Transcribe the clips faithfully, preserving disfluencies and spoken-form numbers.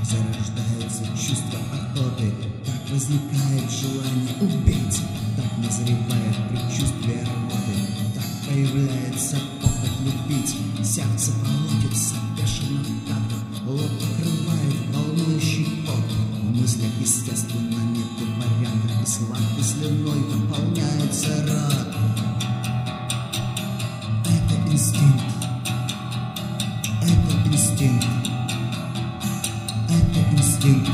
Зарождается чувство охоты, так возникает желание убить, так назревает предчувствие рвоты, так появляется похоть любить. Сердце колотится бешено так, лоб покрывает волнующий пот. В мыслях, естественно, нету порядка, и сладкой слюной наполняется рот. Это инстинкт, это инстинкт, это инстинкт.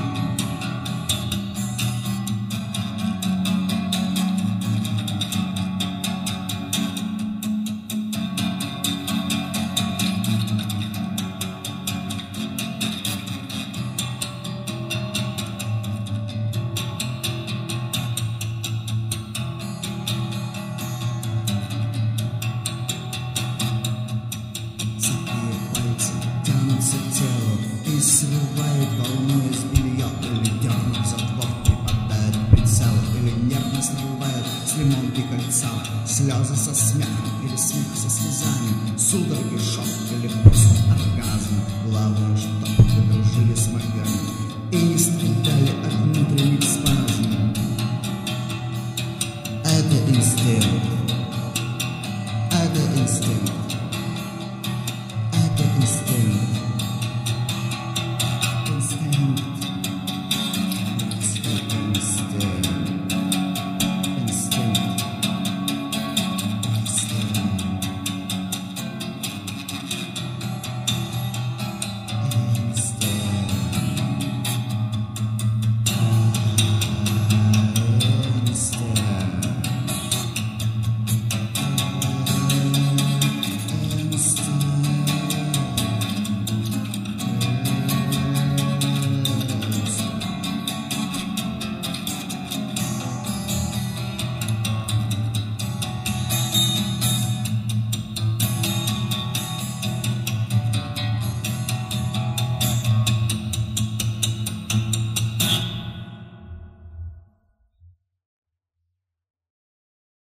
Тянутся к телу и срывает волну из белья, или дернут затвор, припадает к прицелу, или нервно срывает с лимонки кольца. Слезы со смехом или смех со слезами, судороги, шок или просто оргазм. Главное, что